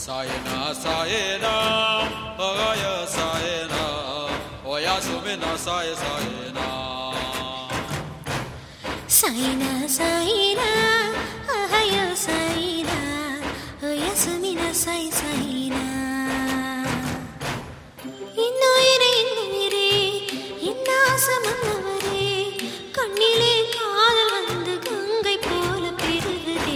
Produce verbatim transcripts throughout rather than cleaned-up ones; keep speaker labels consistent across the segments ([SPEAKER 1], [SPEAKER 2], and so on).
[SPEAKER 1] Sayena, sayena, agaya sayena, oya sumina say sayena.
[SPEAKER 2] Sayena, sayena, agaya sayena, oya sumina say sayena. இன்னுயிரே இன்னுயிரே இன்னாசமன்னவரே கண்ணிலே காதல் வந்து கங்கை போல பெருகுதே.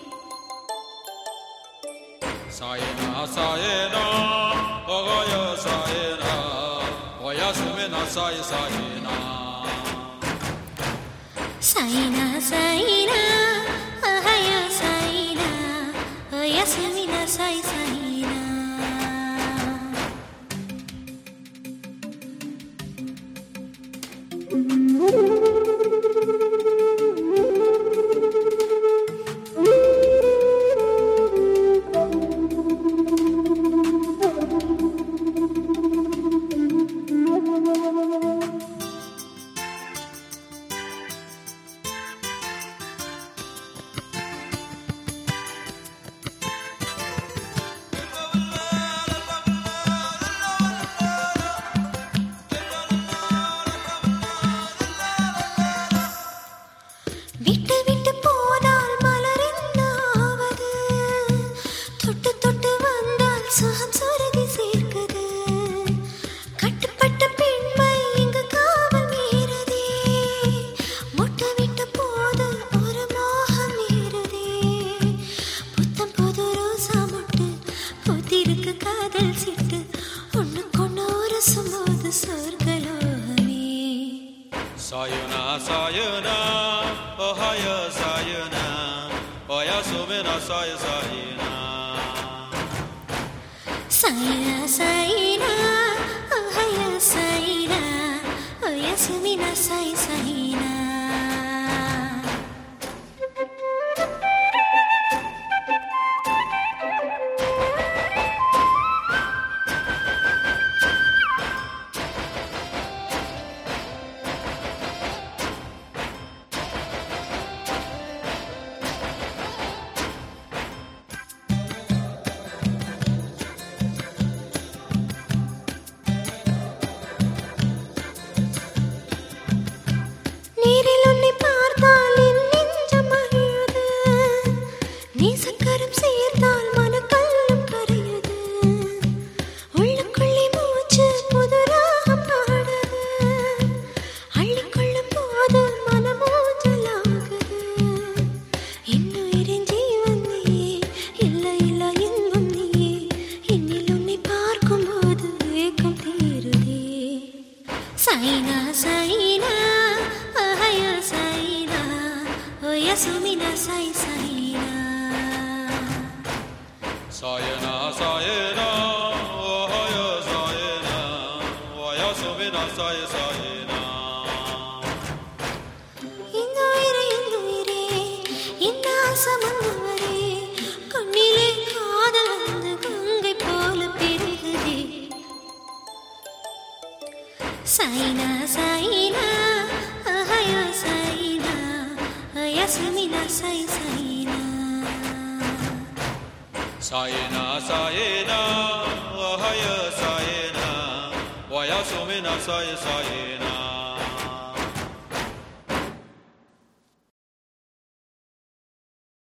[SPEAKER 1] Sayena, sayena, agaya sayena, oya sumina say sayena.
[SPEAKER 2] Sayena, sayena, agaya sayena, oya sumina say sayena. விட்டு விட்டு போனால் மலர் என்னாவது, தொட்டு தொட்டு வந்தால் சுகம் சொருகி சேர்க்குது. கட்டுப்பட்ட பெண்மை இங்கு காவல் மீறுதே, முட்டு விட்ட போது ஒரு மோகம் மீறுதே. புத்தம் புது ரோசா முட்டு புத்திருக்கு காதல் சிட்டு, ஒண்ணுக்கொண்ணு உரசும் போது சொர்க்கலோகமே.
[SPEAKER 1] Sayena, sayena, ohaya sayena, oya sumina say sayena.
[SPEAKER 2] Sayena, sayena, ohaya sayena, oya sumina say sayena. நீரில் உன்னை பார்த்தால் என் நெஞ்சம் மகிழுது, நேசக்கரம் சேர்த்தால் மனக்கல்லும் கரையுது. உள்ளுக்குள்ளே மூச்சு புது ராகம் பாடுது, அள்ளிக்கொள்ளும் போது மனமூஞ்சலாகுது. இன்னுயிரின் ஜீவன் நீயே, இல்லை இல்லை இன்பம் நீயே, என்னில் உன்னை பார்க்கும்போது ஏக்கம் தீருதே. Sayena, sayena, agaya sayena, oya sumina say sayena.
[SPEAKER 1] Sayena, sayena, ohaya sayena, oya sumina say sayena.
[SPEAKER 2] இன்னுயிரே இன்னுயிரே இன்னாசமன்னவரே கண்ணிலே காதல் வந்து கங்கை போல பெருகுதே. Sayena, sayena, agaya sayena, oya sumina say sayena.
[SPEAKER 1] Sayena, sayena, ohaya sayena, oya sumina say sayena.